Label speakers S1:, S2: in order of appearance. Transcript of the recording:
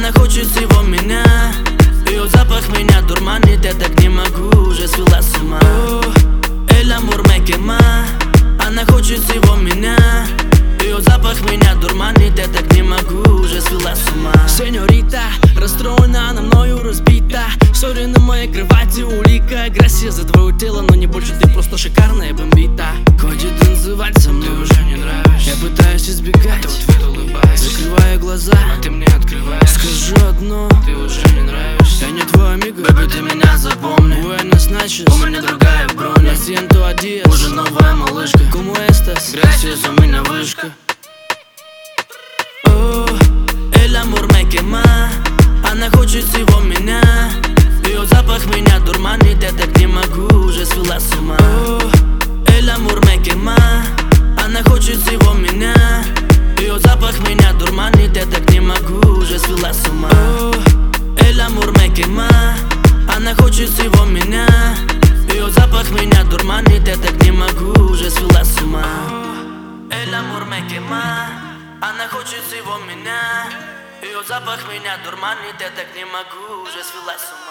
S1: Она хочет всего меня. Ее запах меня дурманит, я так не могу, уже свела с ума. El amor me quema. Она хочет всего меня. Ее запах меня дурманит, я так не могу, уже свела с ума.
S2: Сеньорита, расстроена, она мною разбита. Ссори на моей кровати улика. Грасия за твое тело, но не больше, ты просто шикарная бомбита. Хочет танцевать со мной,
S3: ты уже не нравишься.
S2: я пытаюсь избегать,
S3: ты в ответ улыбаешься,
S2: закрывая глаза,
S3: а ты мне открываешь.
S2: скажу одно,
S3: ты уже не нравишься.
S2: я не твой амиго,
S1: Baby, ты меня запомни.
S2: Buenas noches,
S1: У меня другая бронь.
S2: lo siento a días,
S1: Уже новая малышка.
S2: como estas,
S1: Gracias, у меня вышка. El amor me quema. Она хочет всего меня. Ее запах меня дурманит, я так не могу, уже свела с ума. El amor me quema. Она хочет всего меня. Ее запах меня дурманит, я так не могу, уже свела с ума. El amor me quema. Она хочет всего меня. Ее запах меня дурманит, я так не могу, уже свела с ума. El amor me quema. Она хочет всего меня. Ее запах меня дурманит, я так не могу, уже свела с ума.